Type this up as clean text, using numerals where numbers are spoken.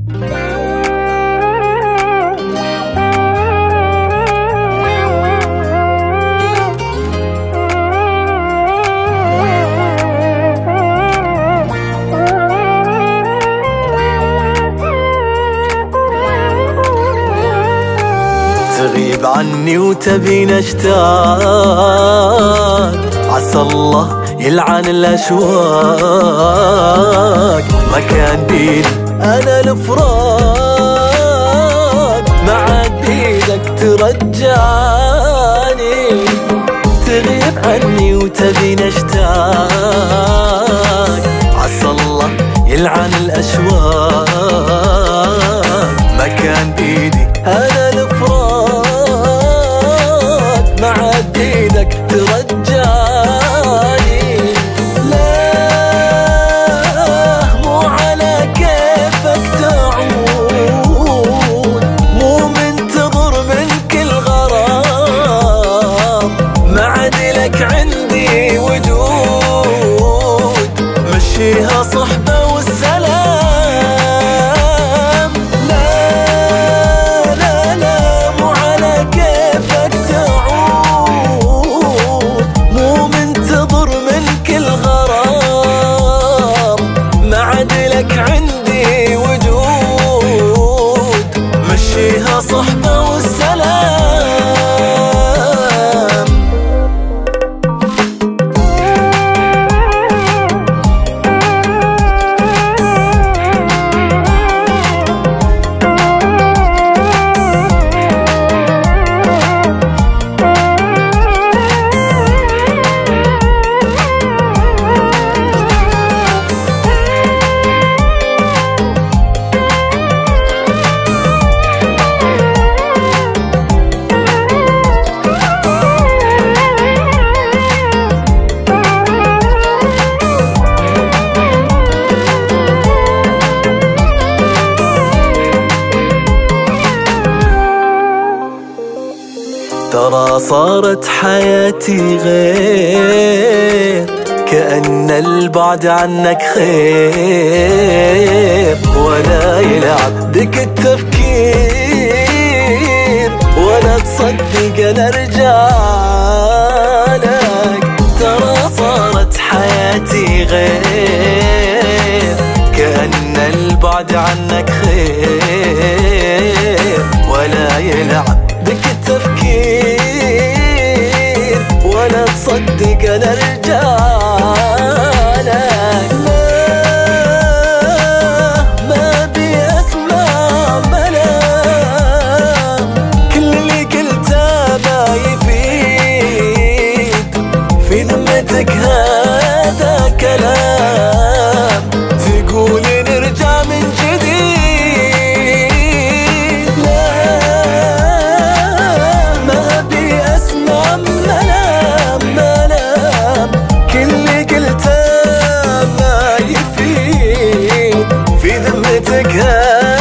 تغيب عني وتبين اشتاق، عسى الله يلعن الاشواق. ما كان بيدي انا الفراق، مع ايدك ترجعني. تغيب عني وتبين اشتاق، عسى الله يلعن الاشواق. ما كان بيدي انا الفراق، مع ايدك ترجعني. لا مو على كيفك تعود، مو منتظر منك الغرام. ما عاد لك عندي وجود، مشيها صحبة والسلام. لا لا لا مو على كيفك تعود، مو منتظر منك الغرام. ما عاد لك عندي وجود، مشيها صحبة والسلام. ترى صارت حياتي غير، كأن البعد عنك خير. ولا يلعب بك التفكير، ولا تصدق انا رجالك. ترى صارت حياتي غير، كأن البعد عنك خير. ولا يلعب بك التفكير، ولا تصدق انا رجالك. ما بي اسمع ملام، كل اللي قلته ما يفيد. في ذمتك هذا كلام، تقول نرجع من جديد. في ذمتك